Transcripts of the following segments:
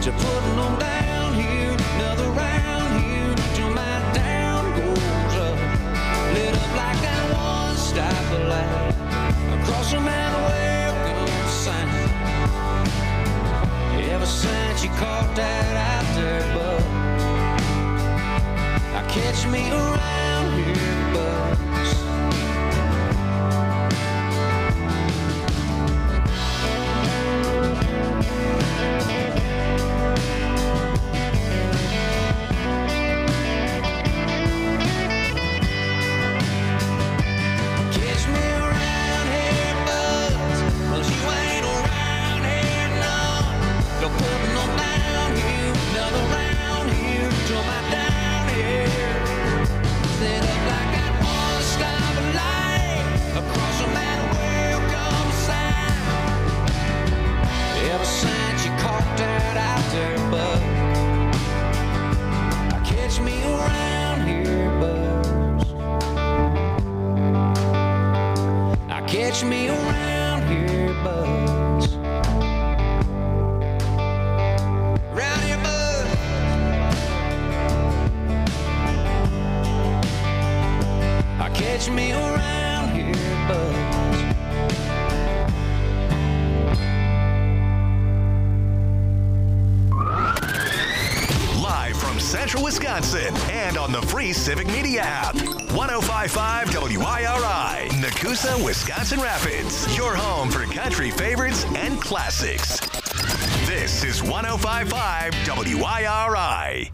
to putting them down here, another round here, till my down goes up. Lit up like that one stoplight across from that welcome sign. Ever since you caught that out there, bud, I catch me around here, bud. Catch me around here, buds. Around here, buds. I catch me around here, buds. Live from Central Wisconsin and on the free Civic Media app. 105.5 WIRI, Nakusa, Wisconsin Rapids. Your home for country favorites and classics. This is 105.5 WIRI.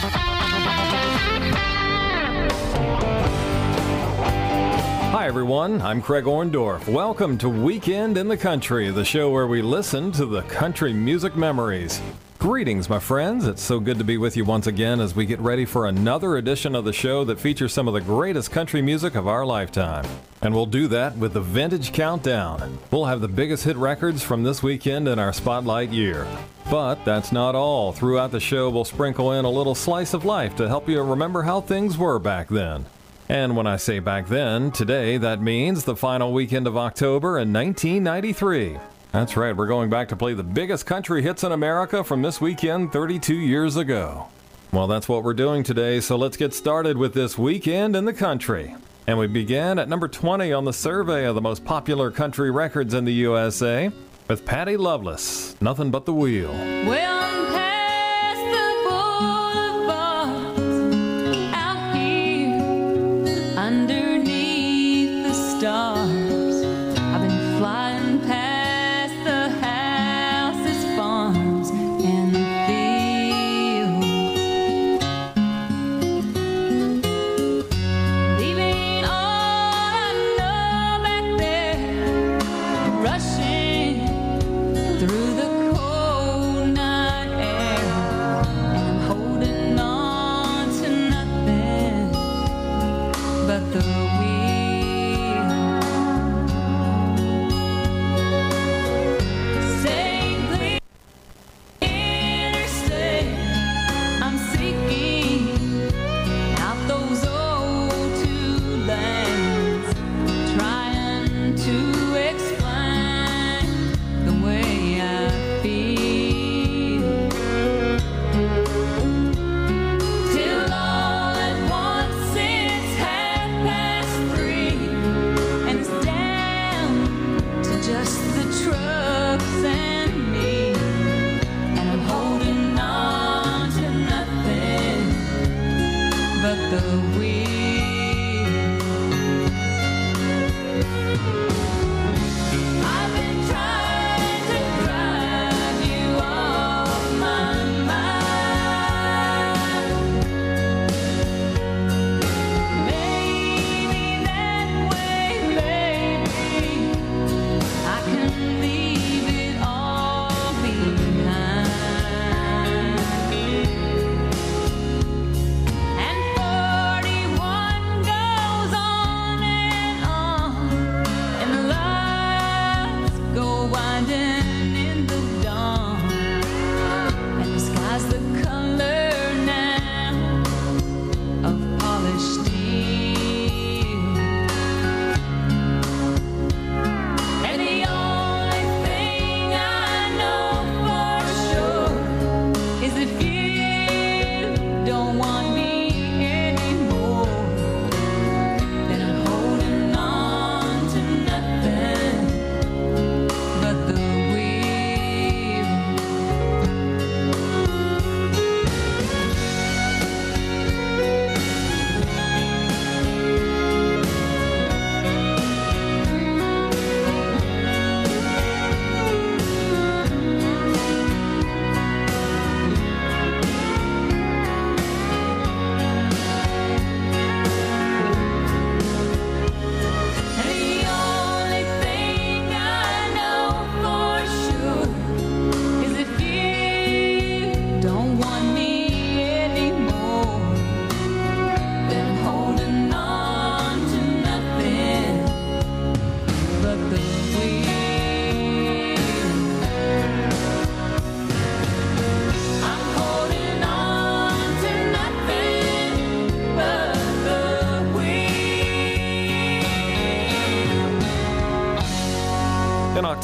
Hi, everyone. I'm Craig Orndorff. Welcome to Weekend in the Country, the show where we listen to the country music memories. Greetings, my friends. It's so good to be with you once again as we get ready for another edition of the show that features some of the greatest country music of our lifetime. And we'll do that with the Vintage Countdown. We'll have the biggest hit records from this weekend in our Spotlight year. But that's not all. Throughout the show, we'll sprinkle in a little slice of life to help you remember how things were back then. And when I say back then, today, that means the final weekend of October in 1993. That's right, we're going back to play the biggest country hits in America from this weekend 32 years ago. Well, that's what we're doing today, so let's get started with this Weekend in the Country. And we began at number 20 on the survey of the most popular country records in the USA with Patty Loveless, Nothing But the Wheel. Well, I'm past the boulevards, out here underneath the stars. I've been flying past the houses, farms, and fields, leaving all I know back there, rushing through the cold night.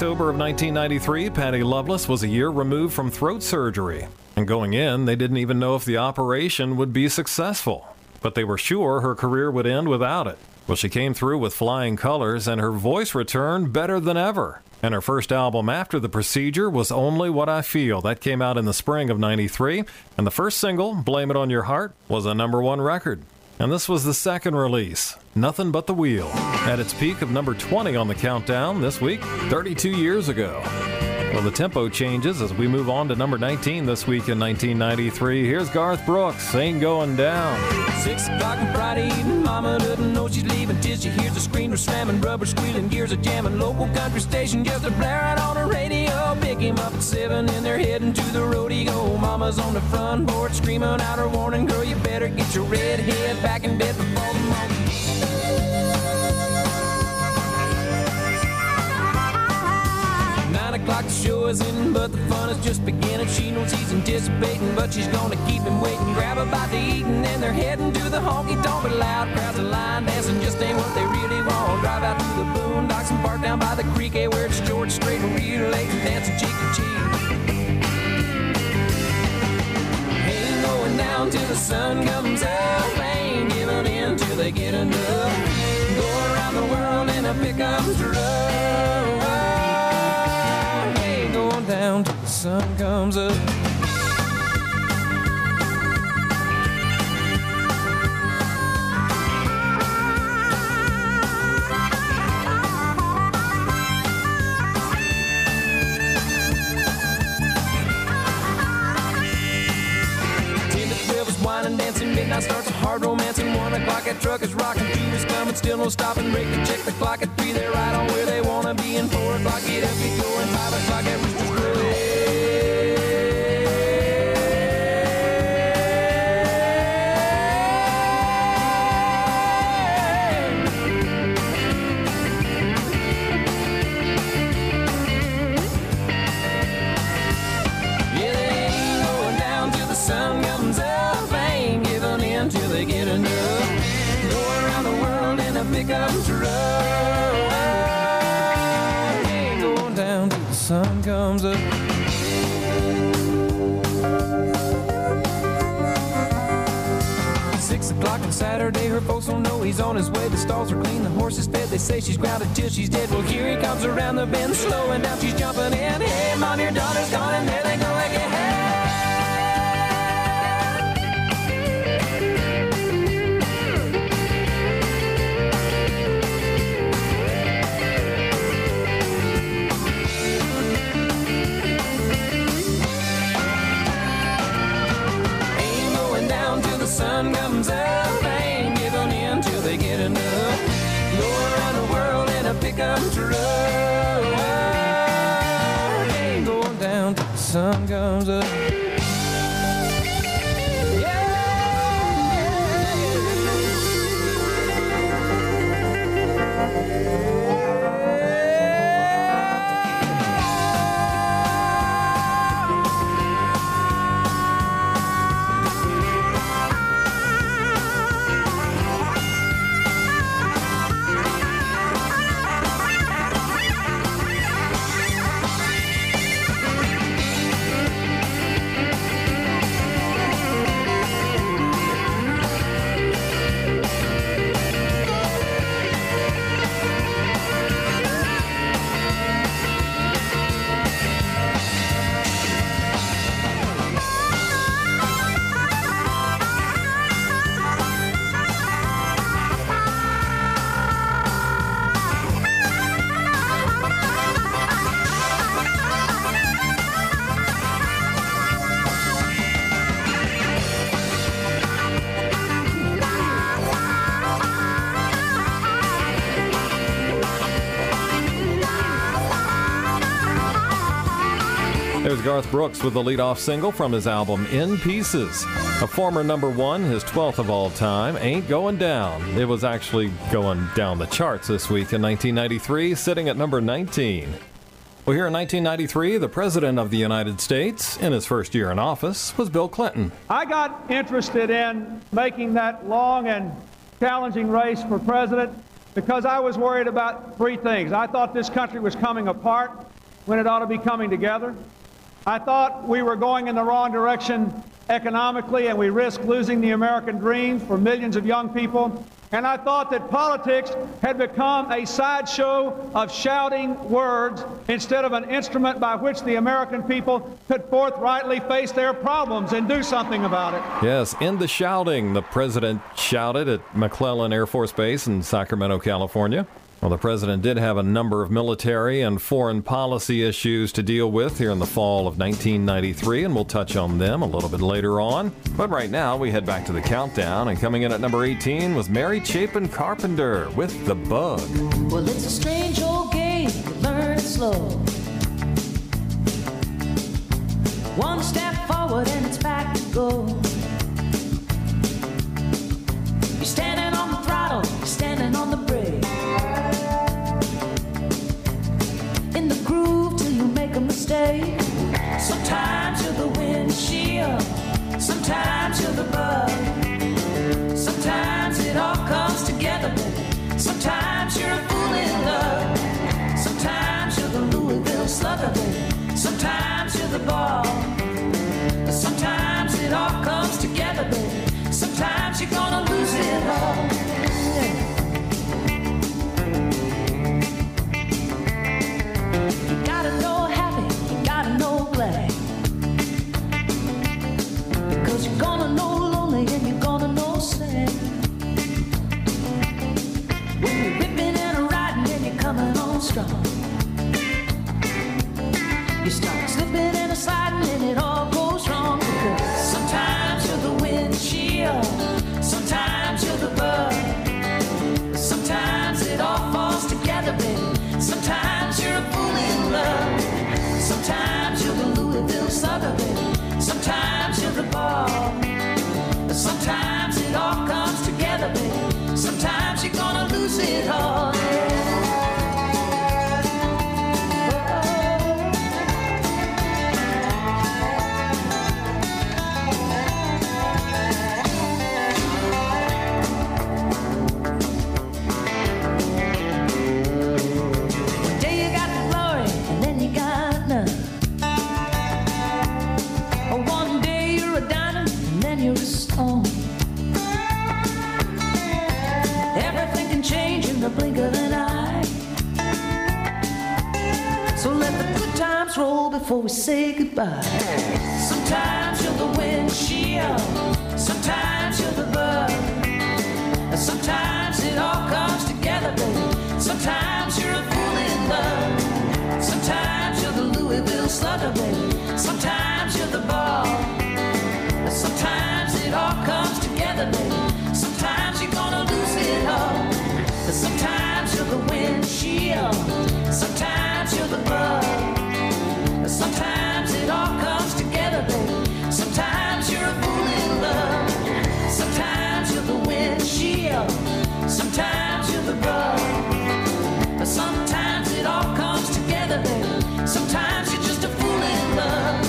October of 1993, Patty Loveless was a year removed from throat surgery. And going in, they didn't even know if the operation would be successful. But they were sure her career would end without it. Well, she came through with flying colors, and her voice returned better than ever. And her first album after the procedure was Only What I Feel. That came out in the spring of '93, and the first single, Blame It On Your Heart, was a #1 record. And this was the second release, Nothing But the Wheel, at its peak of number 20 on the countdown this week, 32 years ago. Well, the tempo changes as we move on to number 19 this week in 1993. Here's Garth Brooks, Ain't Going Down. 6 o'clock on Friday evening, mama doesn't know she's leaving till she hears the screamer slamming, rubber squealing, gears are jamming, local country station just a blaring on the radio. Pick him up at 7 and they're heading to the rodeo. Mama's on the front porch screaming out her warning, girl, you better get your red head back in bed before the morning. 9 o'clock, the show is in, but the fun is just beginning. She knows he's anticipating, but she's gonna keep him waiting. Grab a bite to eating, and they're heading to the honky tonk. But loud crowds of line dancing just ain't what they really want. Drive out to the boondocks and park down by the creek, where it's George Strait and relate and dancing cheek to cheek. Ain't going down till the sun comes up. Ain't giving in till they get enough. Go around the world in a pickup truck. Down till the sun comes up. Wine dancing, midnight starts a hard romance, and 1 o'clock that truck is rocking, 2 is coming, still no stopping, break to check the clock at 3, they're right on where they wanna be, and 4 o'clock get up, get going, 5 o'clock that rooster's crowing. Pickup truck, ain't going down till the sun comes up. Six o'clock on Saturday, her folks don't know he's on his way. The stalls are clean, the horse is fed. They say she's grounded till she's dead. Well, here he comes around the bend, slowing down, she's jumping in. Hey, mom, your daughter's gone, and there they go again. Sun comes up, ain't giving in till they get enough. Go around the world in a pickup truck. Ain't going down till the sun comes up. There's Garth Brooks with the lead-off single from his album In Pieces. A former #1, his 12th of all time, Ain't Going Down. It was actually going down the charts this week in 1993, sitting at number 19. Well, here in 1993, the President of the United States, in his first year in office, was Bill Clinton. I got interested in making that long and challenging race for president because I was worried about three things. I thought this country was coming apart. when it ought to be coming together. I thought we were going in the wrong direction economically, and we risked losing the American dream for millions of young people. And I thought that politics had become a sideshow of shouting words instead of an instrument by which the American people could forthrightly face their problems and do something about it. Yes, in the shouting, the president shouted at McClellan Air Force Base in Sacramento, California. Well, the president did have a number of military and foreign policy issues to deal with here in the fall of 1993, and we'll touch on them a little bit later on. But right now, we head back to the countdown, and coming in at number 18 was Mary Chapin Carpenter with The Bug. Well, it's a strange old game, you learn it slow. One step forward and it's back to go. You're standing on the throttle, you're standing on the brake. In the groove till you make a mistake. Sometimes you're the windshield, sometimes you're the bug. Sometimes it all comes together, baby. Sometimes you're a fool in love. Sometimes you're the Louisville slugger, baby. Sometimes you're the ball. Sometimes it all comes together, baby. Sometimes you're gonna lose it all. You gotta know happy, you gotta know glad. Because you're gonna know lonely and you're gonna know sad. When you're ripping and riding and you're coming on strong. You start slipping and sliding and it all goes wrong. Because sometimes you're the windshield, sometimes you're the bug. Sometimes it all falls together, baby. Sometimes you're a fool in love. Sometimes you're the Louisville slugger, baby. Sometimes you're the ball. Sometimes it all comes together, baby. Sometimes you're gonna lose it all. Everything can change in the blink of an eye. So let the good times roll before we say goodbye. Sometimes you're the windshield, sometimes you're the bug. Sometimes it all comes together, baby. Sometimes you're a fool in love. Sometimes you're the Louisville slugger, baby. Sometimes you're the ball. Sometimes it all comes together, baby. Sometimes you're gonna lose it all. Sometimes you're the windshield, sometimes you're the bug. Sometimes it all comes together, baby. Sometimes you're a fool in love. Sometimes you're the windshield, sometimes you're the bug. Sometimes it all comes together, baby. Sometimes you're just a fool in love.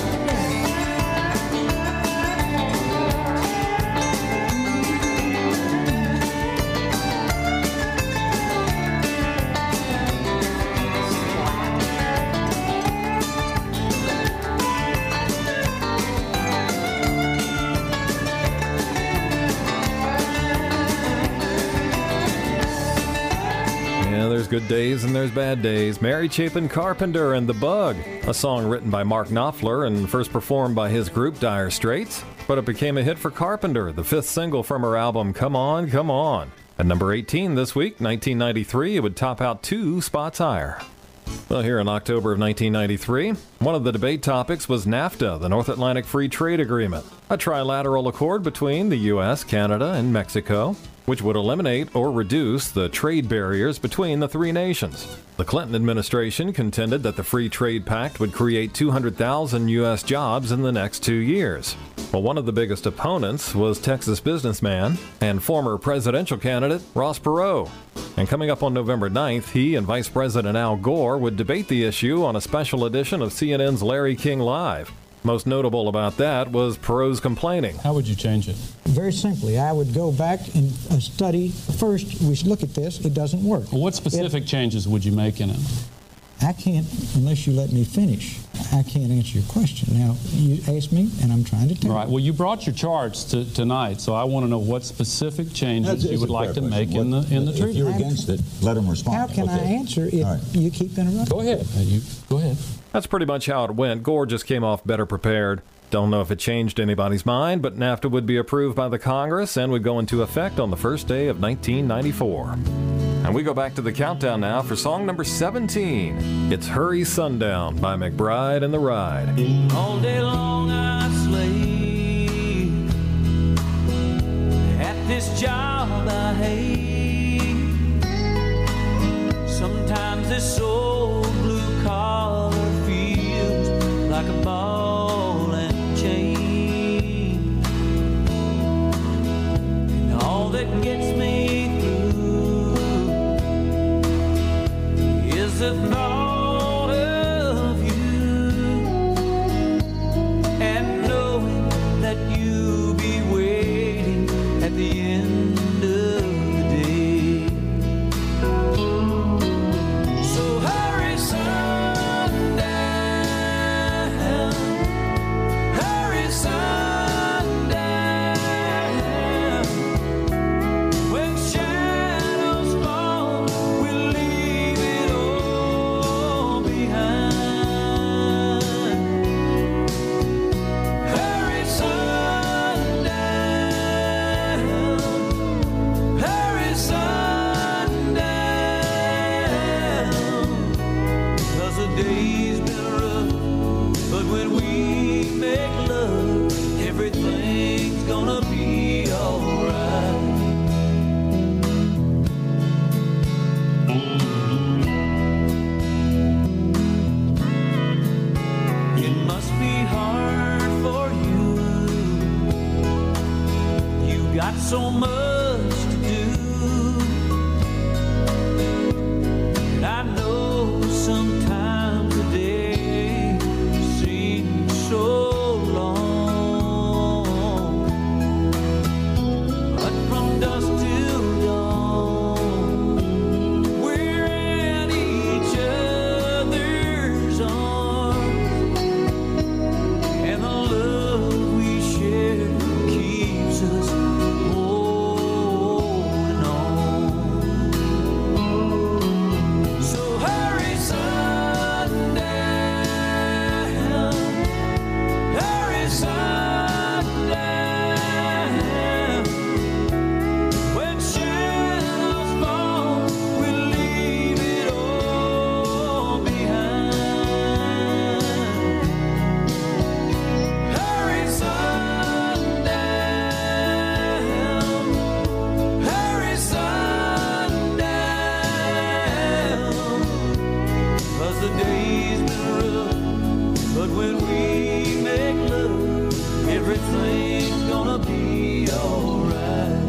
There's good days and there's bad days. Mary Chapin Carpenter and The Bug, a song written by Mark Knopfler and first performed by his group Dire Straits, but it became a hit for Carpenter, the fifth single from her album Come On, Come On. At number 18 this week, 1993, it would top out 2 spots higher. Well, here in October of 1993, one of the debate topics was NAFTA, the North Atlantic Free Trade Agreement, a trilateral accord between the U.S., Canada, and Mexico, which would eliminate or reduce the trade barriers between the three nations. The Clinton administration contended that the Free Trade Pact would create 200,000 U.S. jobs in the next 2 years. Well, one of the biggest opponents was Texas businessman and former presidential candidate Ross Perot. And coming up on November 9th, he and Vice President Al Gore would debate the issue on a special edition of CNN's Larry King Live. Most notable about that was Perot's complaining. How would you change it? Very simply, I would go back and study. First, we should look at this. It doesn't work. Well, what specific changes would you make in it? I can't, unless you let me finish, I can't answer your question. Now, you asked me, and I'm trying to tell you. Right. Well, you brought your charts tonight, so I want to know what specific changes you would like to make in the treaty. If you're against it, let them respond. How can I answer if you keep interrupting? Go ahead. Go ahead. That's pretty much how it went. Gore just came off better prepared. Don't know if it changed anybody's mind, but NAFTA would be approved by the Congress and would go into effect on the first day of 1994. And we go back to the countdown now for song number 17. It's Hurry Sundown by McBride and the Ride. All day long I slave at this job I hate. Sometimes this old blue collar feels like a ball and chain. And all that gets me the thought of you and knowing that you'll be waiting at the end of the day. So hurry sundown, hurry sundown. When shadows fall, we'll leave it all behind. Hurry sundown, hurry sundown. 'Cause the day's been rough, but when we make love, everything's gonna be alright. It must be hard for you. You got so much to do. And I know sometimes the day seems so long. But from dusk till dawn, we're in each other's arms. And the love we share keeps us holding on. So hurry sundown, hurry sundown. When shadows fall, we'll leave it all behind. Hurry sundown, hurry sundown. 'Cause the day's been rough, but when we make love, everything's gonna be alright.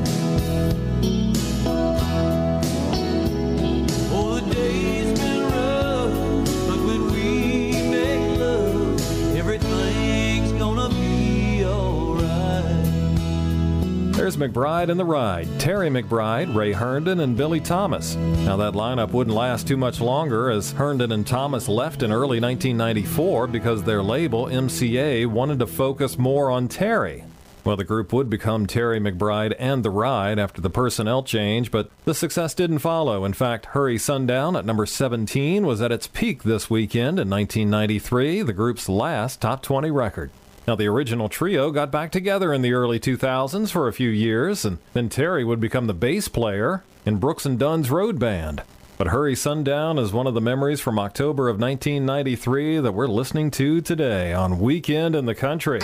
Oh, the day's been rough, but when we make love, everything's gonna be alright. There's McBride and the Ride. Terry McBride, Ray Herndon, and Billy Thomas. Now that lineup wouldn't last too much longer as Herndon and Thomas left in early 1994 because their label, MCA, wanted to focus more on Terry. Well, the group would become Terry McBride and the Ride after the personnel change, but the success didn't follow. In fact, Hurry Sundown at number 17 was at its peak this weekend in 1993, the group's last top 20 record. Now, the original trio got back together in the early 2000s for a few years, and then Terry would become the bass player in Brooks and Dunn's road band. But Hurry Sundown is one of the memories from October of 1993 that we're listening to today on Weekend in the Country.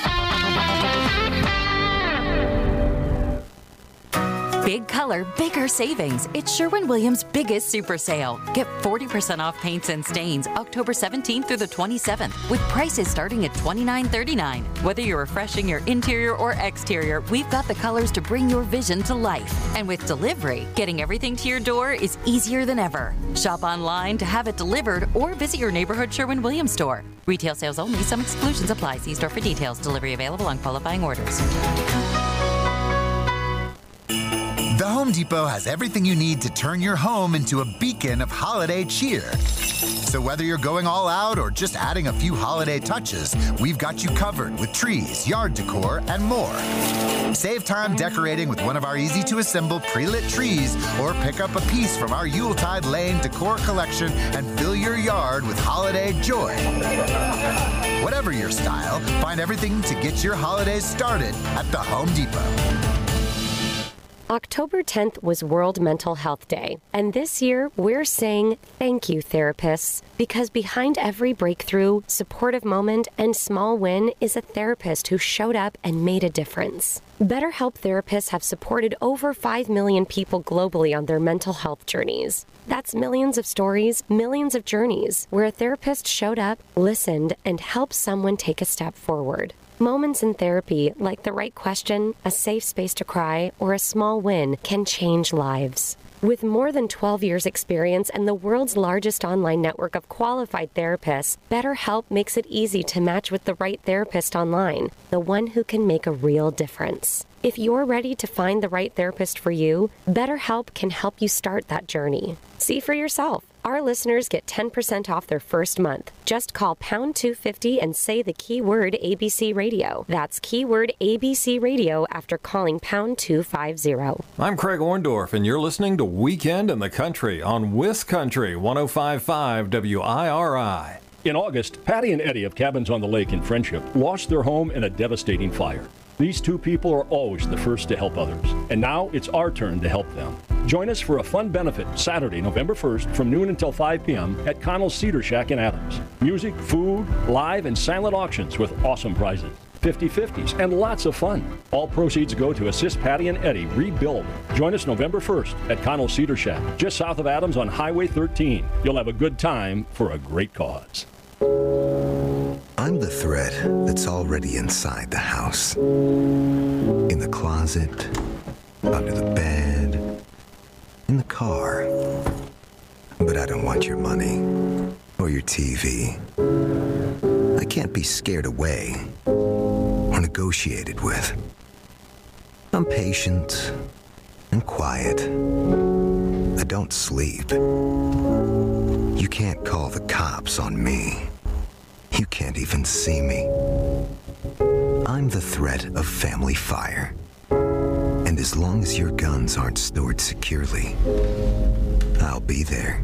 Big color, bigger savings. It's Sherwin-Williams' biggest super sale. Get 40% off paints and stains October 17th through the 27th with prices starting at $29.39. Whether you're refreshing your interior or exterior, we've got the colors to bring your vision to life. And with delivery, getting everything to your door is easier than ever. Shop online to have it delivered or visit your neighborhood Sherwin-Williams store. Retail sales only. Some exclusions apply. See store for details. Delivery available on qualifying orders. The Home Depot has everything you need to turn your home into a beacon of holiday cheer. So whether you're going all out or just adding a few holiday touches, we've got you covered with trees, yard decor, and more. Save time decorating with one of our easy-to-assemble pre-lit trees, or pick up a piece from our Yuletide Lane decor collection and fill your yard with holiday joy. Whatever your style, find everything to get your holidays started at the Home Depot. October 10th was World Mental Health Day, and this year we're saying thank you, therapists, because behind every breakthrough, supportive moment, and small win is a therapist who showed up and made a difference. BetterHelp therapists have supported over 5 million people globally on their mental health journeys. That's millions of stories, millions of journeys, where a therapist showed up, listened, and helped someone take a step forward. Moments in therapy, like the right question, a safe space to cry, or a small win, can change lives. With more than 12 years' experience and the world's largest online network of qualified therapists, BetterHelp makes it easy to match with the right therapist online, the one who can make a real difference. If you're ready to find the right therapist for you, BetterHelp can help you start that journey. See for yourself. Our listeners get 10% off their first month. Just call pound 250 and say the keyword ABC Radio. That's keyword ABC Radio after calling pound 250. I'm Craig Orndorff, and you're listening to Weekend in the Country on WisCountry 105.5 WIRI. In August, Patty and Eddie of Cabins on the Lake in Friendship lost their home in a devastating fire. These two people are always the first to help others, and now it's our turn to help them. Join us for a fun benefit Saturday, November 1st from noon until 5 p.m. at Connell's Cedar Shack in Adams. Music, food, live and silent auctions with awesome prizes, 50/50s, and lots of fun. All proceeds go to assist Patty and Eddie rebuild. Join us November 1st at Connell's Cedar Shack, just south of Adams on Highway 13. You'll have a good time for a great cause. I'm the thread that's already inside the house. In the closet, under the bed, in the car. But I don't want your money or your TV. I can't be scared away or negotiated with. I'm patient and quiet. I don't sleep. You can't call the cops on me. You can't even see me. I'm the threat of family fire. And as long as your guns aren't stored securely, I'll be there.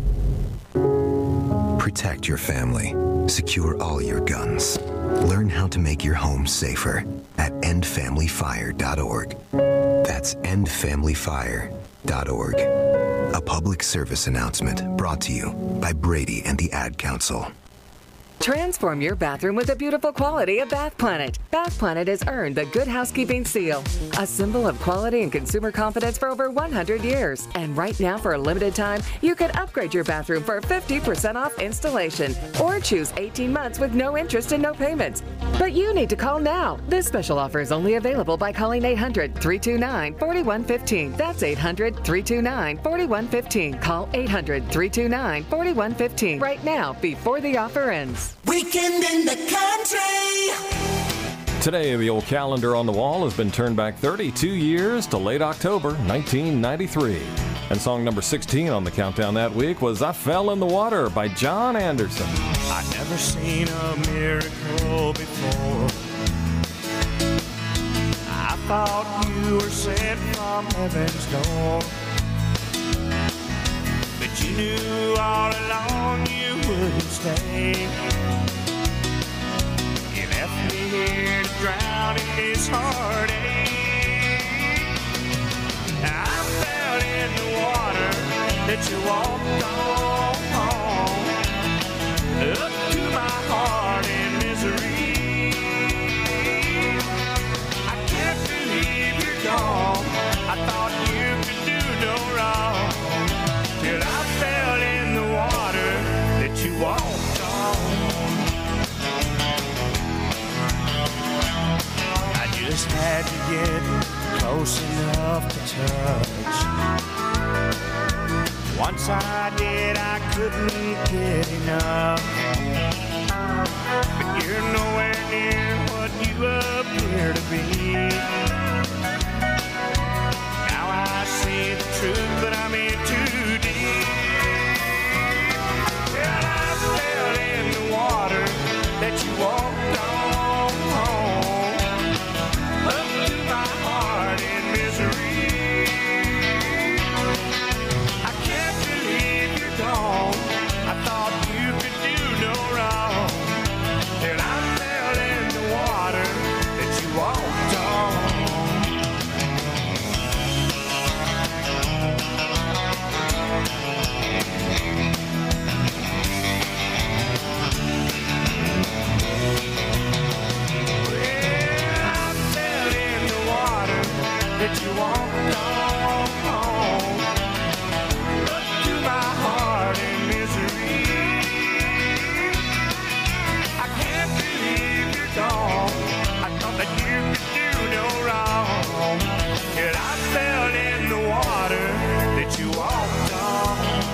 Protect your family. Secure all your guns. Learn how to make your home safer at endfamilyfire.org. That's endfamilyfire.org. A public service announcement brought to you by Brady and the Ad Council. Transform your bathroom with the beautiful quality of Bath Planet. Bath Planet has earned the Good Housekeeping Seal, a symbol of quality and consumer confidence for over 100 years. And right now, for a limited time, you can upgrade your bathroom for 50% off installation or choose 18 months with no interest and no payments. But you need to call now. This special offer is only available by calling 800-329-4115. That's 800-329-4115. Call 800-329-4115 right now before the offer ends. Weekend in the Country. Today, the old calendar on the wall has been turned back 32 years to late October 1993. And song number 16 on the countdown that week was I Fell in the Water by John Anderson. I'd never seen a miracle before. I thought you were sent from heaven's door. But you knew all along you wouldn't stay. You left me here to drown in this heartache. I fell in the water that you walked on, up to my heart in misery. I can't believe you're gone. I thought you could do no wrong, till I fell in the water that you walked on. I just had to get close enough to touch. Once I did, I couldn't get enough. But you're nowhere near what you appear to be. Now I see that you walked on. Look to my heart in misery. I can't believe you're gone. I thought that you could do no wrong. Yet I fell in the water that you walked on.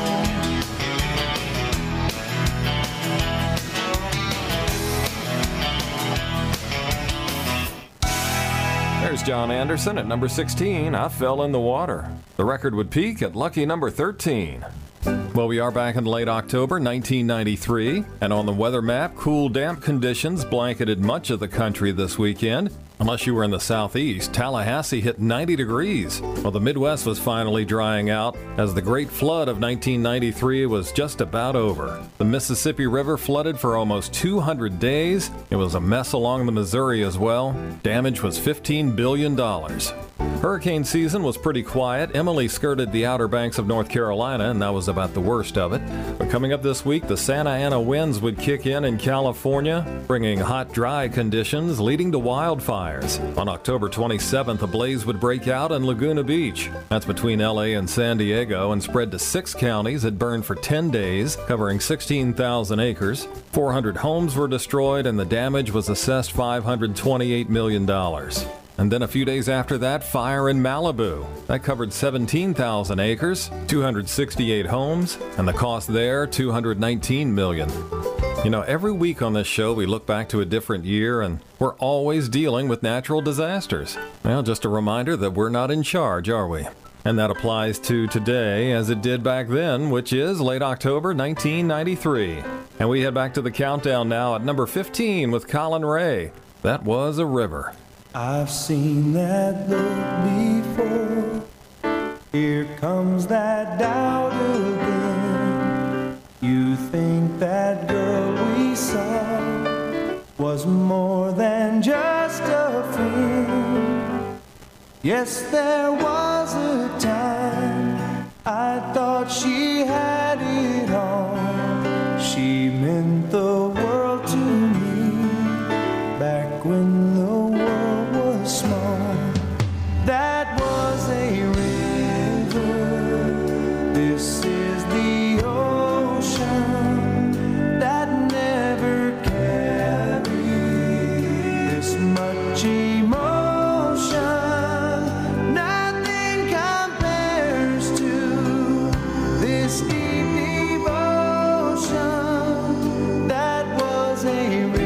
There's John Anderson at number 16, I Fell in the Water. The record would peak at lucky number 13. Well, we are back in late October 1993, and on the weather map, cool, damp conditions blanketed much of the country this weekend. Unless you were in the southeast, Tallahassee hit 90 degrees. Well, the Midwest was finally drying out as the Great Flood of 1993 was just about over. The Mississippi River flooded for almost 200 days. It was a mess along the Missouri as well. Damage was $15 billion. Hurricane season was pretty quiet. Emily skirted the Outer Banks of North Carolina, and that was about the worst of it. But coming up this week, the Santa Ana winds would kick in California, bringing hot, dry conditions, leading to wildfires. On October 27th, a blaze would break out in Laguna Beach. That's between LA and San Diego, and spread to 6 counties. It burned for 10 days, covering 16,000 acres. 400 homes were destroyed, and the damage was assessed $528 million. And then a few days after that, fire in Malibu. That covered 17,000 acres, 268 homes, and the cost there, $219 million. You know, every week on this show, we look back to a different year, and we're always dealing with natural disasters. Well, just a reminder that we're not in charge, are we? And that applies to today as it did back then, which is late October 1993. And we head back to the countdown now at number 15 with Colin Ray. That Was a River. I've seen that look before. Here comes that doubt again. You think that girl we saw was more than just a friend. Yes, there was a time I thought she had it all. She meant the world to me back when the world was small. That was a river. This is the ocean that never carried this much emotion. Nothing compares to this deep devotion. That was a river.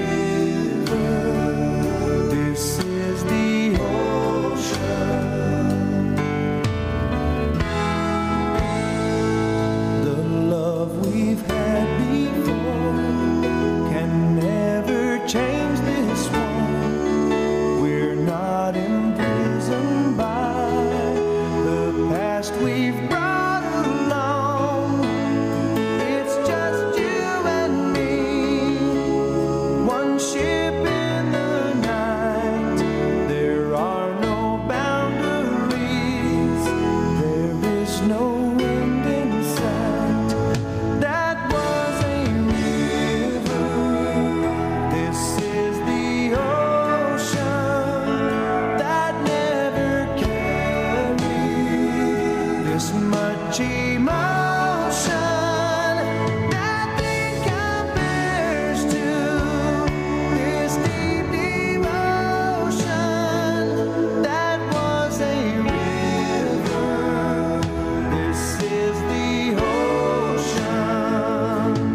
This is the ocean. The love we've had before can never change this one. We're not imprisoned by the past we've brought along. It's just you and me, one ship in the night. There are no boundaries, there is no wind in sight. That was a river. This is the ocean that never carried this much emotion. Nothing compares to this deep devotion. That was a river. This is the ocean.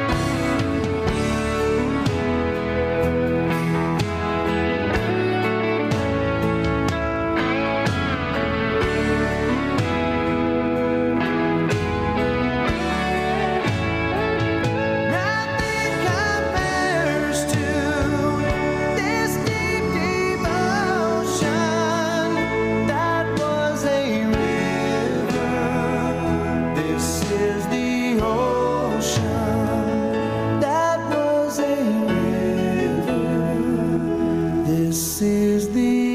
Nothing compares to this deep devotion. That was a river. This is the ocean. That was a river. This is the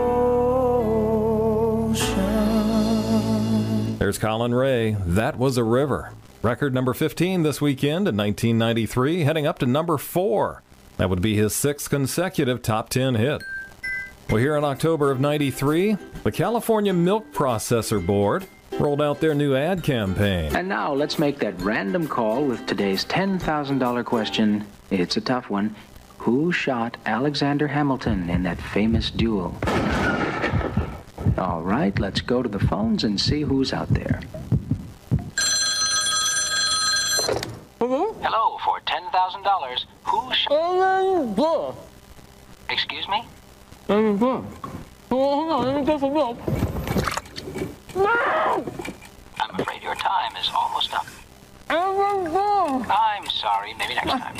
ocean. There's Colin Ray. That Was a River. Record number 15 this weekend in 1993, heading up to number 4. That would be his 6th consecutive top 10 hit. Well, here in October of 93, the California Milk Processor Board rolled out their new ad campaign. And now let's make that random call with today's $10,000 question. It's a tough one. Who shot Alexander Hamilton in that famous duel? All right, let's go to the phones and see who's out there. Hello, for $10,000. Who shot... Excuse me? I'm afraid your time is almost up. I'm sorry, maybe next time.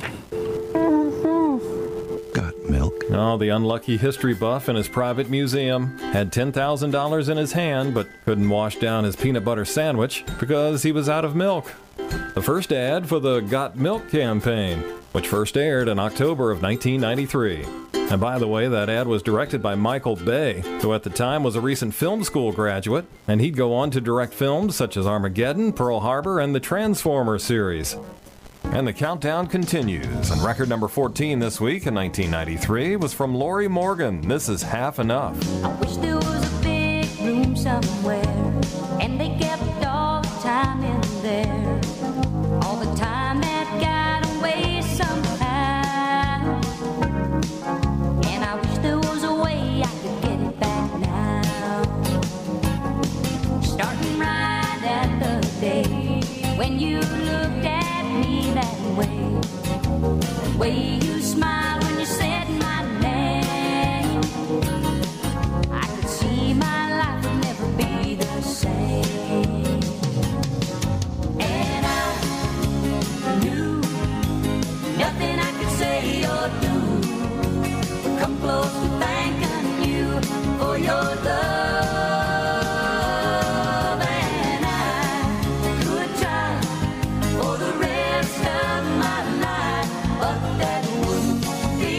Oh, the unlucky history buff in his private museum had $10,000 in his hand, but couldn't wash down his peanut butter sandwich because he was out of milk. The first ad for the Got Milk campaign, which first aired in October of 1993. And by the way, that ad was directed by Michael Bay, who at the time was a recent film school graduate, and he'd go on to direct films such as Armageddon, Pearl Harbor, and the Transformers series. And the countdown continues, and record number 14 this week in 1993 was from Lori Morgan. This is Half Enough. I wish there was a big room somewhere, and they kept all the time in there. All the time that got away somehow. And I wish there was a way I could get it back now. Starting right at the day when you looked at me that way. The way you smiled when you said my name. I could see my life would never be the same. And I knew nothing I could say or do would come close to thanking you for your love. And I could try for the rest of my life, but that wouldn't be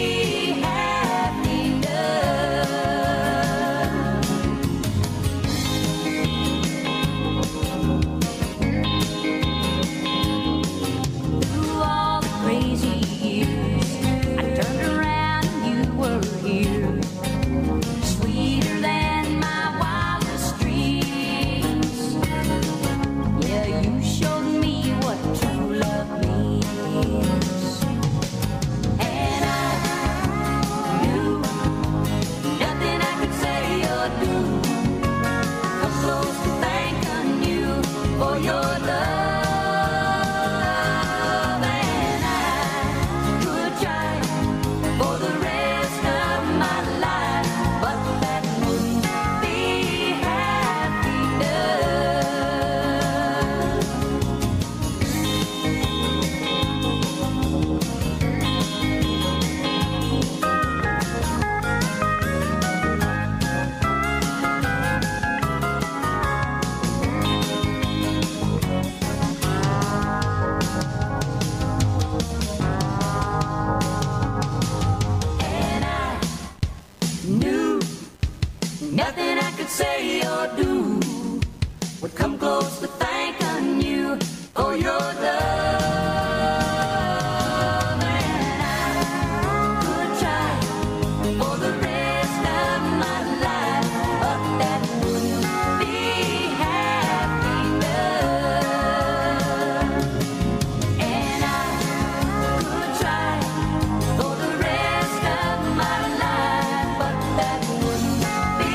through all the crazy years, I turned around and you were here, sweeter than my wildest dreams. Yeah, you showed me what true love means. And I knew nothing I could say or do come close to thanking you for your love. And I could try for the rest of my life, but that wouldn't be happy And I knew nothing I could say or do would come close to thanking you for your love. And I could try for the rest of my life, but that wouldn't be happiness. And I could try for the rest of my life, but that wouldn't be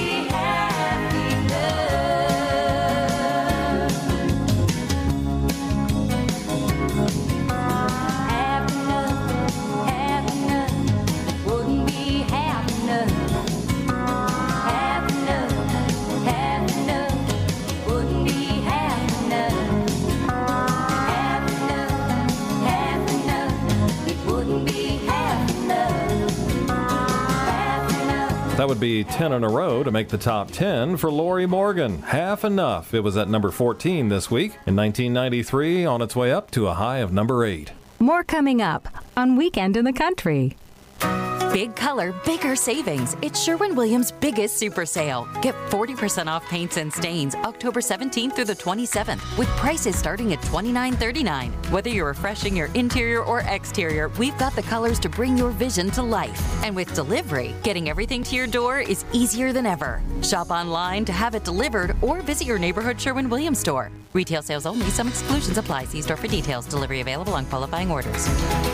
happiness. Wouldn't be happiness. Happiness, happiness, wouldn't be happiness. Happiness, happiness, it wouldn't be happiness. Happiness. That would be 10 in a row to make the top 10 for Lori Morgan. Half Enough. It was at number 14 this week in 1993, on its way up to a high of number 8. More coming up on Weekend in the Country. Big color, bigger savings. It's Sherwin-Williams' biggest super sale. Get 40% off paints and stains October 17th through the 27th with prices starting at $29.39. Whether you're refreshing your interior or exterior, we've got the colors to bring your vision to life. And with delivery, getting everything to your door is easier than ever. Shop online to have it delivered or visit your neighborhood Sherwin-Williams store. Retail sales only. Some exclusions apply. See store for details. Delivery available on qualifying orders.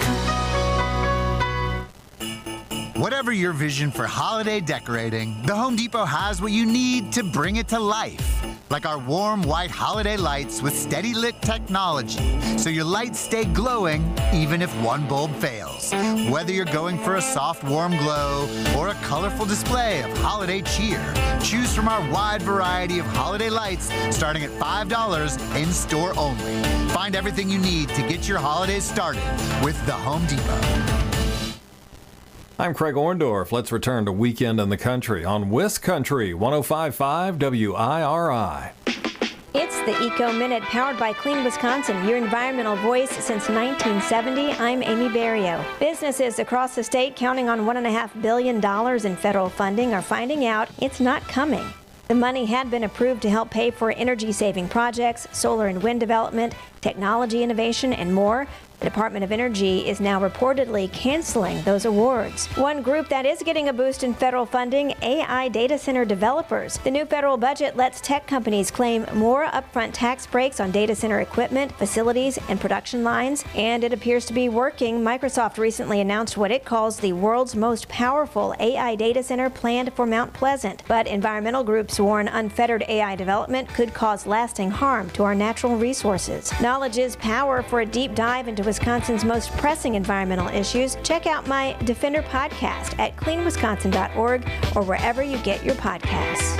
Whatever your vision for holiday decorating, the Home Depot has what you need to bring it to life. Like our warm white holiday lights with steady lit technology, so your lights stay glowing even if one bulb fails. Whether you're going for a soft, warm glow or a colorful display of holiday cheer, choose from our wide variety of holiday lights starting at $5 in store only. Find everything you need to get your holidays started with the Home Depot. I'm Craig Orndorff. Let's return to Weekend in the Country on Wiscountry 105.5 WIRI. It's the Eco Minute powered by Clean Wisconsin, your environmental voice since 1970. I'm Amy Barrio. Businesses across the state counting on $1.5 billion in federal funding are finding out it's not coming. The money had been approved to help pay for energy-saving projects, solar and wind development, technology innovation, and more. The Department of Energy is now reportedly canceling those awards. One group that is getting a boost in federal funding, AI data center developers. The new federal budget lets tech companies claim more upfront tax breaks on data center equipment, facilities, and production lines, and it appears to be working. Microsoft recently announced what it calls the world's most powerful AI data center planned for Mount Pleasant. But environmental groups warn unfettered AI development could cause lasting harm to our natural resources. Knowledge is power. For a deep dive into Wisconsin's most pressing environmental issues, check out my Defender podcast at cleanwisconsin.org or wherever you get your podcasts.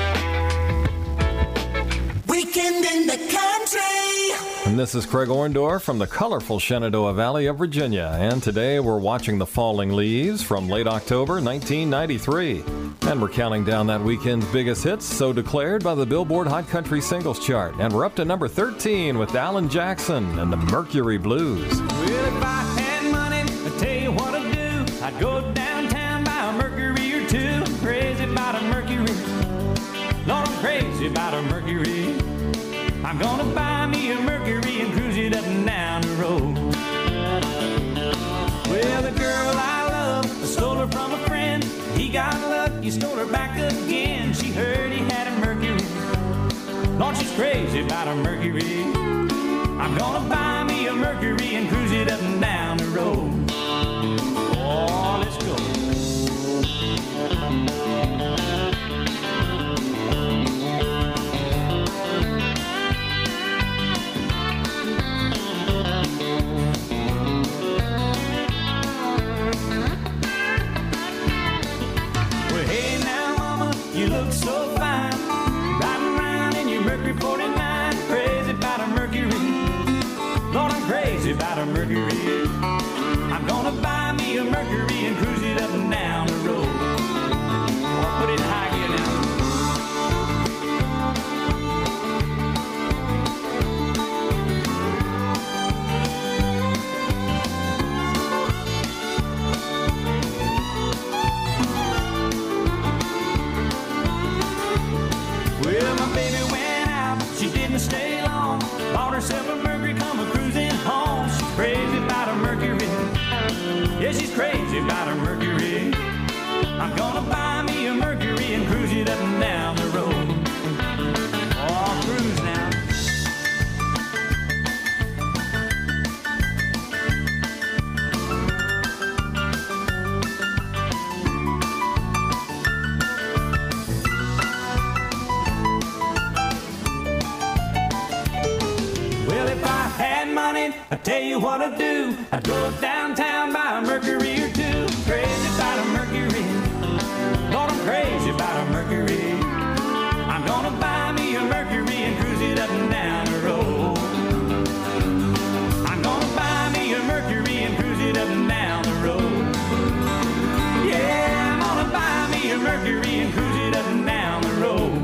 Weekend in the Country. And this is Craig Orndorff from the colorful Shenandoah Valley of Virginia. And today we're watching the falling leaves from late October 1993. And we're counting down that weekend's biggest hits, so declared by the Billboard Hot Country Singles Chart. And we're up to number 13 with Alan Jackson and the Mercury Blues. Well, if I had money, I'd tell you what I'd do. I'd go downtown, buy a Mercury or two. I'm crazy about a Mercury. Lord, I'm crazy about a Mercury. I'm gonna buy me a Mercury and cruise it up and down the road. Well, the girl I love, I stole her from a friend. He got lucky, stole her back again. She heard he had a Mercury. Lord, she's crazy about a Mercury. I'm gonna buy me a Mercury and cruise it up and down the road. Oh, let's go. Well, hey now, mama, you look so fine. Riding around in your Mercury 49. Crazy about a Mercury. Lord, I'm crazy about a Mercury. I'm gonna buy me a Mercury and cruise it up and down the road. I'll put it in high gear now. Well, my baby went out, she didn't stay long. Bought herself a Mercury, come a cruising home. She's crazy about a Mercury. Yeah, she's crazy about a Mercury. I'm gonna buy me a Mercury and cruise it up and down the road. Oh, cruise now. Well, if I had money, I'd tell you what I'd do. I'd go downtown, buy a Mercury or two. Crazy about a Mercury. Lord, I'm crazy about a Mercury. I'm gonna buy me a Mercury and cruise it up and down the road. I'm gonna buy me a Mercury and cruise it up and down the road. Yeah, I'm gonna buy me a Mercury and cruise it up and down the road.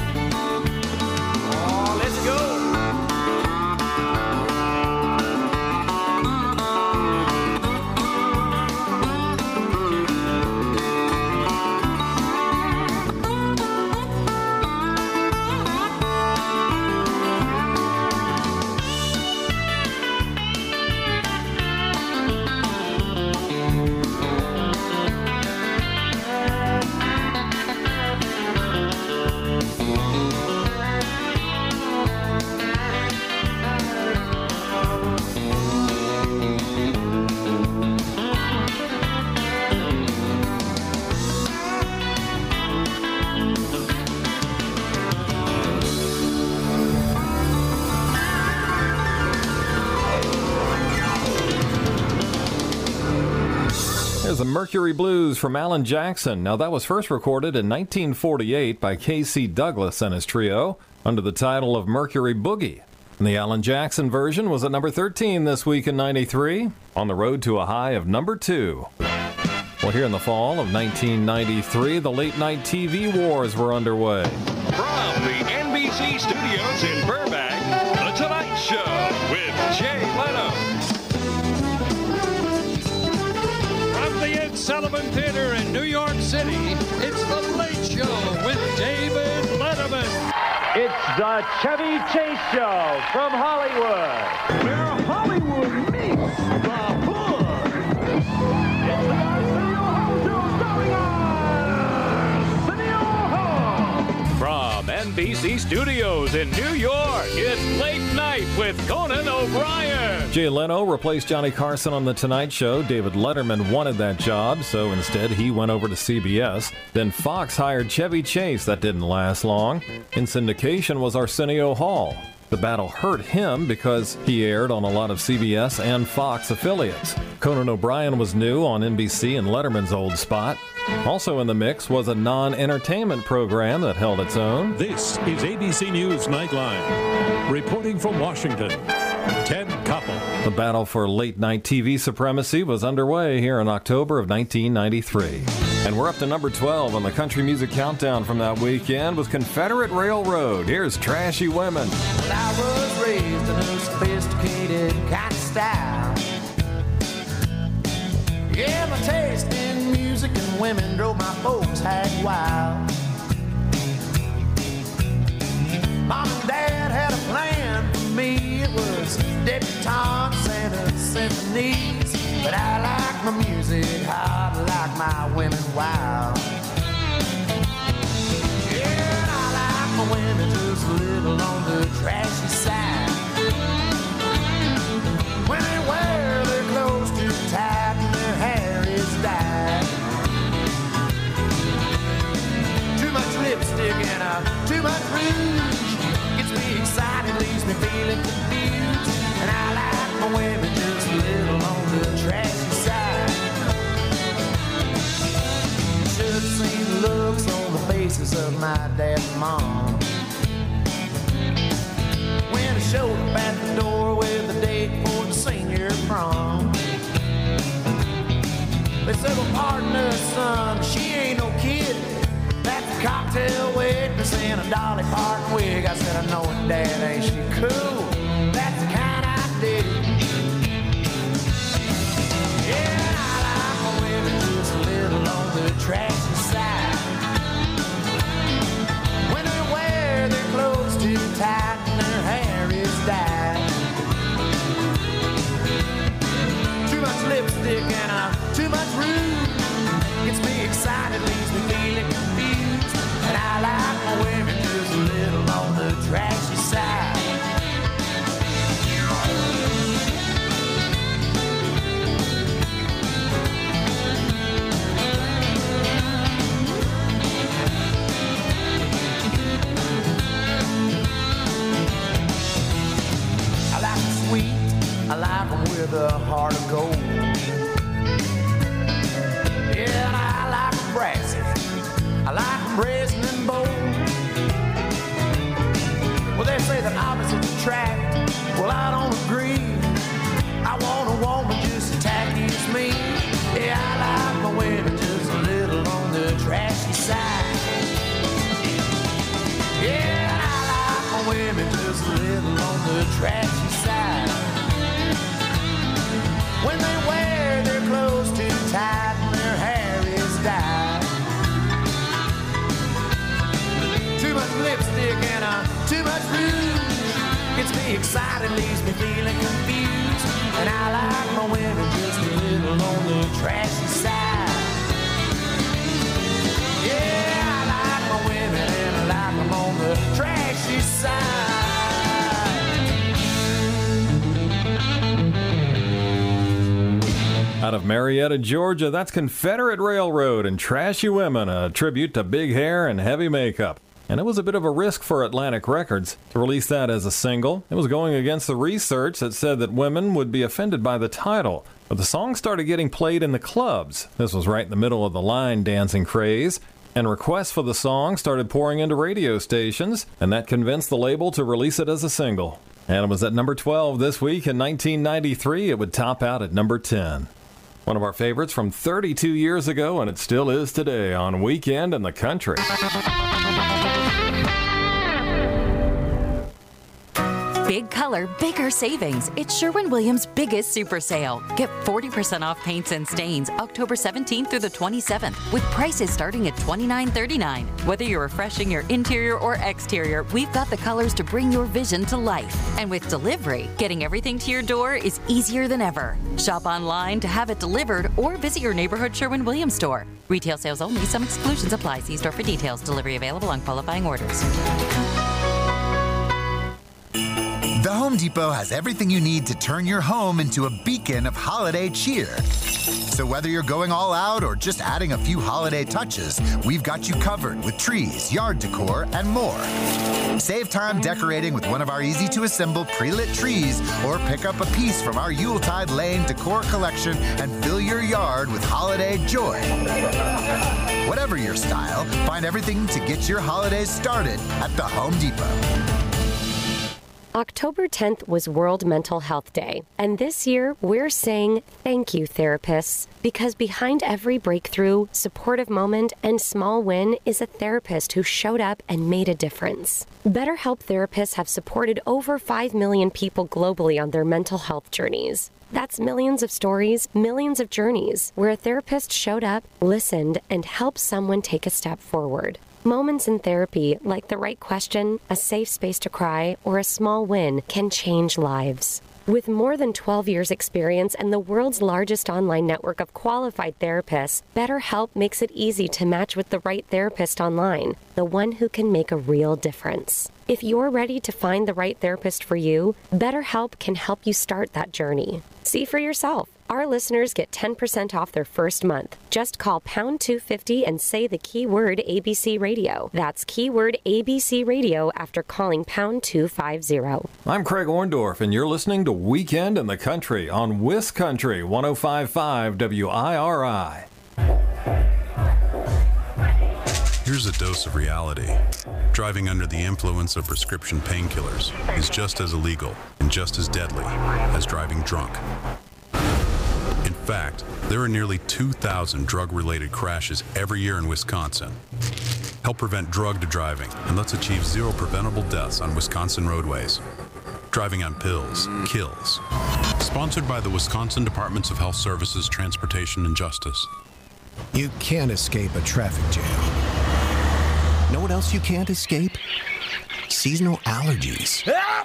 Oh, let's go. Mercury Blues from Alan Jackson. Now, that was first recorded in 1948 by K.C. Douglas and his trio under the title of Mercury Boogie. And the Alan Jackson version was at number 13 this week in 93, on the road to a high of number 2. Well, here in the fall of 1993, the late-night TV wars were underway. From the NBC studios in Burbank, The Tonight Show with Jay Leno. From the Ed Sullivan Theater in New York City, it's The Late Show with David Letterman. It's the Chevy Chase Show from Hollywood, where Hollywood meets the hood. It's the Arsenio Hall Show starring Arsenio Hall. From NBC Studios in New York, it's Late Night with Conan O'Brien. Jay Leno replaced Johnny Carson on The Tonight Show. David Letterman wanted that job, so instead he went over to CBS. Then Fox hired Chevy Chase. That didn't last long. In syndication was Arsenio Hall. The battle hurt him because he aired on a lot of CBS and Fox affiliates. Conan O'Brien was new on NBC in Letterman's old spot. Also in the mix was a non-entertainment program that held its own. This is ABC News Nightline. Reporting from Washington, Ted Koppel. The battle for late-night TV supremacy was underway here in October of 1993. And we're up to number 12 on the Country Music Countdown from that weekend with Confederate Railroad. Here's Trashy Women. Well, I was raised in a sophisticated kind of style. Yeah, my taste in music and women drove my folks hag wild. Mom and Dad had a plan for me. It was debutantes and symphonies. But I like my music hard, I like my women wild. Yeah, I like my women just a little on the trashy side. When they wear their clothes too tight and their hair is dyed. Too much lipstick and too much rouge gets me excited, leaves me feeling confused. And I like my women just a little on the trashy side. Should have seen the looks on the faces of my dad and mom when I showed up at the door with a date for the senior prom. They said, well, pardon us, son, she ain't no kid. That's a cocktail waitress in a Dolly Parton wig. I said, I know it, Dad, ain't she cool? That's the kind I dig. Yeah, I like my women just a little on the trashy side. When they wear their clothes too tight and their hair is dyed. Too much lipstick and too much rouge gets me excited, leaves me feeling confused. And I like my women just a little on the trashy side. I like them with a heart of gold. Yeah, and I like them brassy. I like them brazen and bold. Well, they say that opposites attract. Well, I don't agree. I want a woman just as tacky as me. Yeah, I like my women just a little on the trashy side. Yeah, and I like my women just a little on the trashy side. When they wear their clothes too tight and their hair is dyed. Too much lipstick and too much rouge gets me excited, leaves me feeling confused. And I like my women just a little on the trashy side. Yeah, I like my women and I like them on the trashy side. Out of Marietta, Georgia, that's Confederate Railroad and Trashy Women, a tribute to big hair and heavy makeup. And it was a bit of a risk for Atlantic Records to release that as a single. It was going against the research that said that women would be offended by the title. But the song started getting played in the clubs. This was right in the middle of the line dancing craze. And requests for the song started pouring into radio stations, and that convinced the label to release it as a single. And it was at number 12 this week. In 1993, it would top out at number 10. One of our favorites from 32 years ago, and it still is today on Weekend in the Country. Big color, bigger savings. It's Sherwin-Williams' biggest super sale. Get 40% off paints and stains October 17th through the 27th with prices starting at $29.39. Whether you're refreshing your interior or exterior, we've got the colors to bring your vision to life. And with delivery, getting everything to your door is easier than ever. Shop online to have it delivered or visit your neighborhood Sherwin-Williams store. Retail sales only. Some exclusions apply. See store for details. Delivery available on qualifying orders. The Home Depot has everything you need to turn your home into a beacon of holiday cheer. So whether you're going all out or just adding a few holiday touches, we've got you covered with trees, yard decor, and more. Save time decorating with one of our easy-to-assemble pre-lit trees, or pick up a piece from our Yuletide Lane decor collection and fill your yard with holiday joy. Whatever your style, find everything to get your holidays started at the Home Depot. October 10th was World Mental Health Day, and this year we're saying thank you, therapists, because behind every breakthrough, supportive moment, and small win is a therapist who showed up and made a difference. BetterHelp therapists have supported over 5 million people globally on their mental health journeys. That's millions of stories, millions of journeys, where a therapist showed up, listened, and helped someone take a step forward. Moments in therapy, like the right question, a safe space to cry, or a small win, can change lives. With more than 12 years' experience and the world's largest online network of qualified therapists, BetterHelp makes it easy to match with the right therapist online, the one who can make a real difference. If you're ready to find the right therapist for you, BetterHelp can help you start that journey. See for yourself. Our listeners get 10% off their first month. Just call pound 250 and say the keyword ABC Radio. That's keyword ABC Radio after calling pound 250. I'm Craig Orndorff, and you're listening to Weekend in the Country on Wiss Country 105.5 WIRI. Here's a dose of reality. Driving under the influence of prescription painkillers is just as illegal and just as deadly as driving drunk. In fact, there are nearly 2,000 drug-related crashes every year in Wisconsin. Help prevent drug driving, and let's achieve zero preventable deaths on Wisconsin roadways. Driving on pills kills. Sponsored by the Wisconsin Departments of Health Services, Transportation, and Justice. You can't escape a traffic jam. Know what else you can't escape? Seasonal allergies.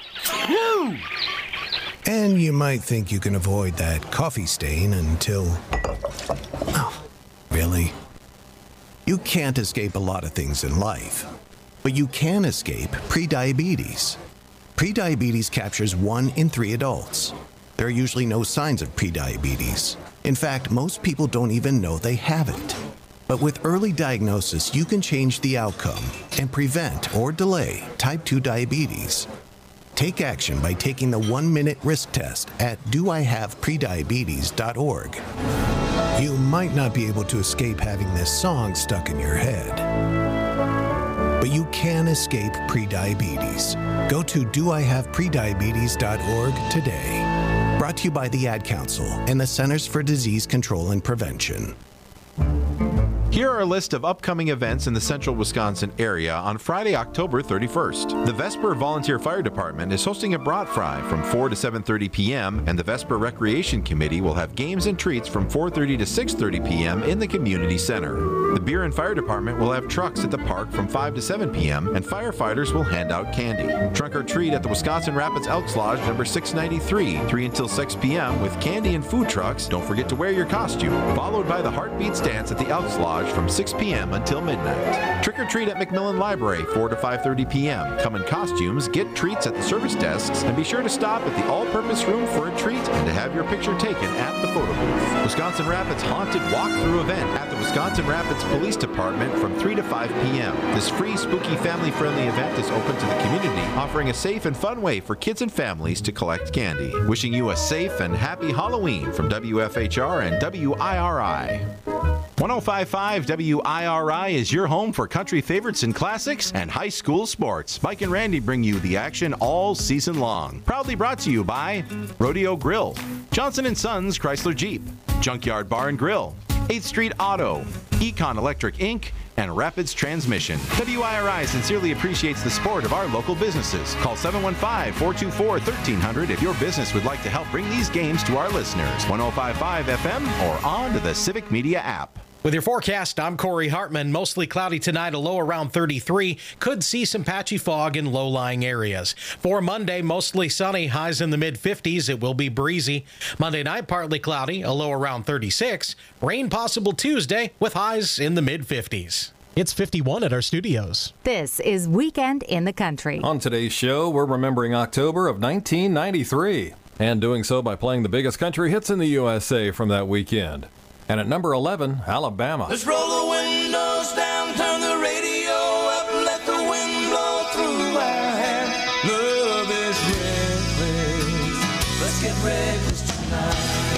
And you might think you can avoid that coffee stain until... Oh, really? You can't escape a lot of things in life, but you can escape prediabetes. Prediabetes captures 1 in 3 adults. There are usually no signs of prediabetes. In fact, most people don't even know they have it. But with early diagnosis, you can change the outcome and prevent or delay type 2 diabetes. Take action by taking the 1-minute risk test at doihaveprediabetes.org. You might not be able to escape having this song stuck in your head, but you can escape prediabetes. Go to doihaveprediabetes.org today. Brought to you by the Ad Council and the Centers for Disease Control and Prevention. Here are a list of upcoming events in the central Wisconsin area on Friday, October 31st. The Vesper Volunteer Fire Department is hosting a brat fry from 4 to 7:30 p.m., and the Vesper Recreation Committee will have games and treats from 4:30 to 6:30 p.m. in the community center. The Beer and Fire Department will have trucks at the park from 5 to 7 p.m., and firefighters will hand out candy. Trunk or treat at the Wisconsin Rapids Elks Lodge number 693, 3 until 6 p.m. with candy and food trucks. Don't forget to wear your costume. Followed by the Heartbeats Dance at the Elks Lodge Garage from 6 p.m. until midnight. Trick or treat at McMillan Library 4 to 5:30 p.m. Come in costumes, get treats at the service desks, and be sure to stop at the all-purpose room for a treat and to have your picture taken at the photo booth. Wisconsin Rapids Haunted Walkthrough event at the Wisconsin Rapids Police Department from 3 to 5 p.m. This free, spooky, family-friendly event is open to the community, offering a safe and fun way for kids and families to collect candy. Wishing you a safe and happy Halloween from WFHR and WIRI. 105.5 WIRI is your home for country favorites and classics and high school sports. Mike and Randy bring you the action all season long. Proudly brought to you by Rodeo Grill, Johnson & Sons Chrysler Jeep, Junkyard Bar and Grill, 8th Street Auto, Econ Electric Inc., and Rapids Transmission. WIRI sincerely appreciates the support of our local businesses. Call 715-424-1300 if your business would like to help bring these games to our listeners. 105.5 FM or on to the Civic Media app. With your forecast, I'm Corey Hartman. Mostly cloudy tonight, a low around 33. Could see some patchy fog in low-lying areas. For Monday, mostly sunny, highs in the mid-50s. It will be breezy. Monday night, partly cloudy, a low around 36. Rain possible Tuesday with highs in the mid-50s. It's 51 at our studios. This is Weekend in the Country. On today's show, we're remembering October of 1993, and doing so by playing the biggest country hits in the USA from that weekend. And at number 11, Alabama. Let's roll the windows down, turn the radio up, let the wind blow through our hair. Love is reckless. Let's get reckless tonight.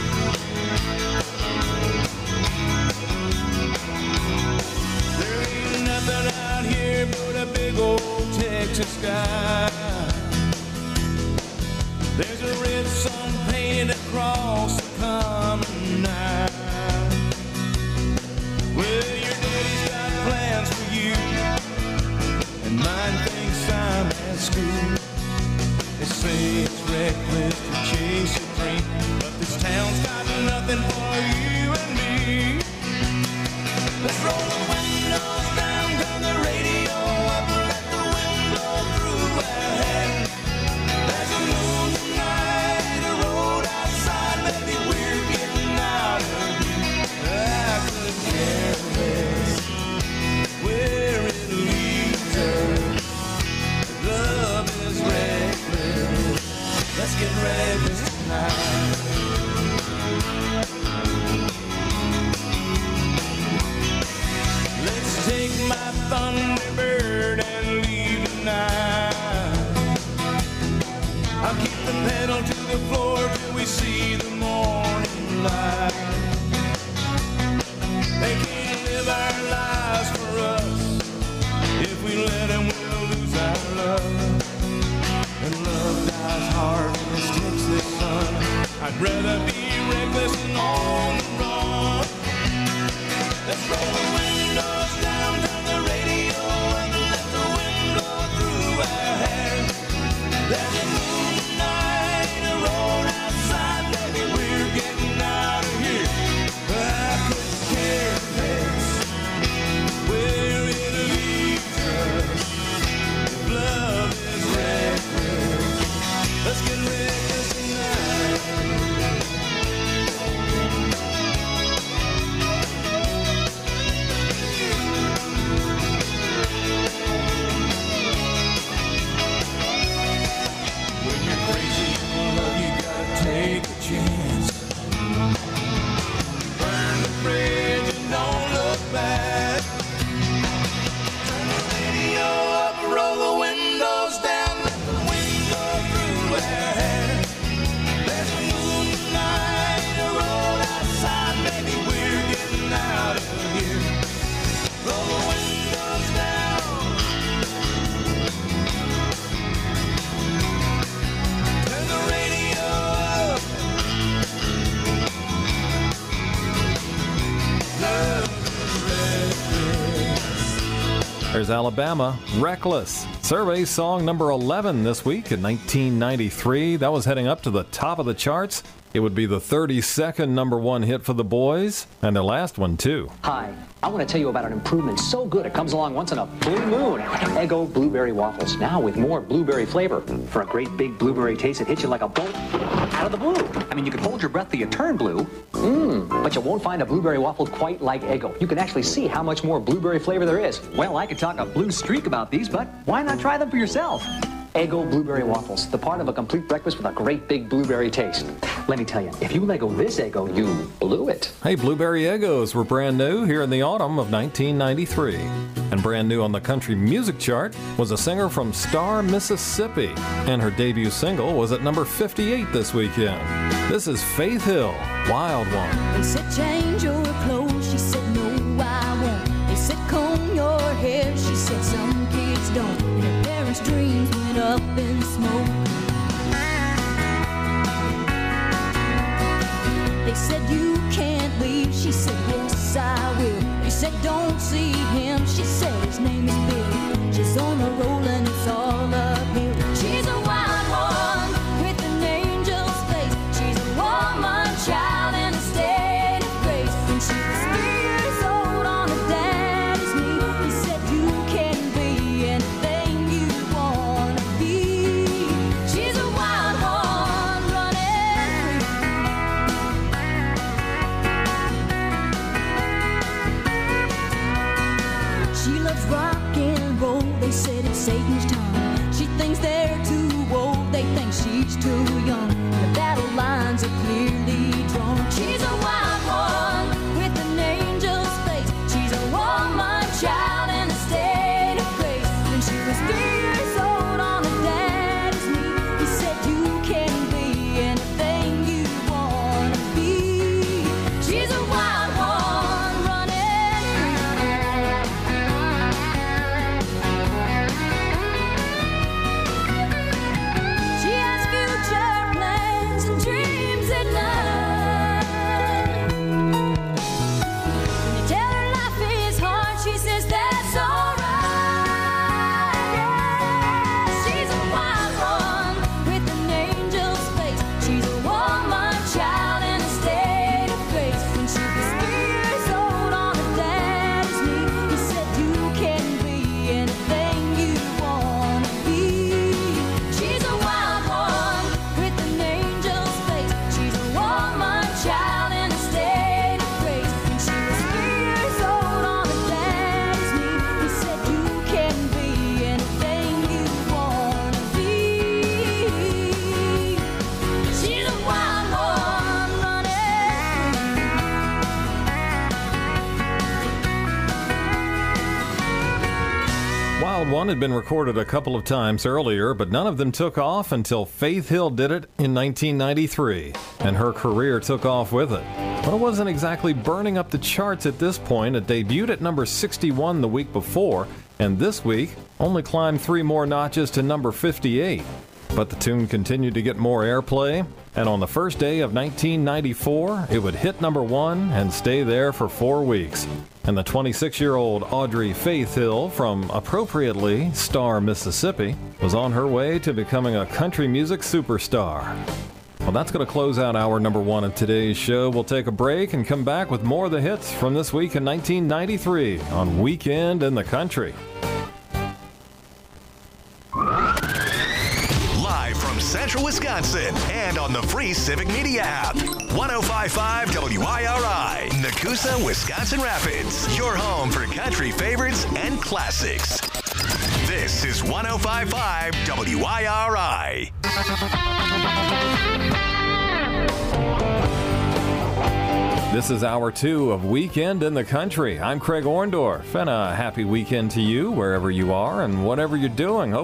There ain't nothing out here but a big old Texas sky. There's a red sun painted across the common night. Well, your daddy's got plans for you, and mine thinks I'm at school. They say it's reckless to chase a dream, but this town's got nothing for you and me. Let's roll the windows down, turn the radio up, let the wind blow through our hair. There's a moon tonight, a road outside, maybe we're getting out of here. I could care less where it leads us. Love is reckless. Let's get reckless tonight. Let's take my Thunderbird and leave tonight. I'll keep the pedal to the floor till we see the morning light. They can't live our lives for us. If we let them, we'll lose our love. And love dies hard in this Texas sun. I'd rather be reckless and on the run. Let's roll the windows down, turn the radio up, let the wind blow through our hair. There's a moon tonight, a road outside, maybe we're getting out of here. I could care less where it leads us. If love is reckless, let's get reckless tonight. When you're crazy in love, you gotta take a chance. Burn the bridge and don't look back. Turn the radio up, roll the windows down, let the wind blow through our hair. There's a moon tonight, a road outside, maybe we're getting out of here. Roll the windows down. Turn the radio up. Love is reckless. There's Alabama, Reckless. Survey song number 11 this week in 1993. That was heading up to the top of the charts. It would be the 32nd number one hit for the boys, and their last one, too. Hi, I want to tell you about an improvement so good it comes along once in a blue moon. Eggo Blueberry Waffles, now with more blueberry flavor. For a great big blueberry taste that hits you like a bolt out of the blue. I mean, you can hold your breath till you turn blue, But you won't find a blueberry waffle quite like Eggo. You can actually see how much more blueberry flavor there is. Well, I could talk a blue streak about these, but why not try them for yourself? Eggo blueberry waffles, the part of a complete breakfast with a great big blueberry taste. Let me tell you, if you Lego this Eggo, you blew it. Hey, Blueberry Eggos were brand new here in the autumn of 1993. And brand new on the country music chart was a singer from Star, Mississippi. And her debut single was at number 58 this weekend. This is Faith Hill, Wild One. They said change your clothes, she said no I won't. They said comb your hair, she said some kids don't. And her parents' dreams went up in smoke. They said you can't leave, she said yes I will. They said don't see him, she said his name is Bill. She's on a roll and it's all uphill. She's a wild one with an angel's face. She's a woman child in a state of grace. When she was 3 years old on her daddy's knee, he said you can be anything you wanna be. She's a wild one running free. She loves rock and roll, they said it's Satan's time. She thinks they're too old, they think she's too young. The battle lines are clearly drawn. She's a wild one with an angel's face. She's a woman child in a state of grace. When she was 3 years old on her daddy's knee, he said you can be anything you wanna be. She's a wild one running free. She has future plans and dreams at night. When you tell her life is hard, she says that's alright. Yeah. She's a wild one with an angel's face. She's a woman child in a state of grace. When she was 3 years old on her daddy's knee, he said you can be anything you wanna be. She's a wild one with an angel's face. She's a woman child in a state of grace. When she was 3 years old on her daddy's knee, he said you can be anything you wanna be. She's a wild one running Wild One had been recorded a couple of times earlier, but none of them took off until Faith Hill did it in 1993, and her career took off with it. But it wasn't exactly burning up the charts at this point. It debuted at number 61 the week before, and this week only climbed 3 more notches to number 58. But the tune continued to get more airplay, and on the first day of 1994, it would hit number 1 and stay there for 4 weeks. And the 26-year-old Audrey Faith Hill from, appropriately, Star, Mississippi, was on her way to becoming a country music superstar. Well, that's going to close out hour number 1 of today's show. We'll take a break and come back with more of the hits from this week in 1993 on Weekend in the Country. Live from Central Wisconsin and on the free Civic Media app. 105.5 WIRI, Nakusa, Wisconsin Rapids. Your home for country favorites and classics. This is 105.5 WIRI. This is hour 2 of Weekend in the Country. I'm Craig Orndorff, and a happy weekend to you wherever you are and whatever you're doing. Hope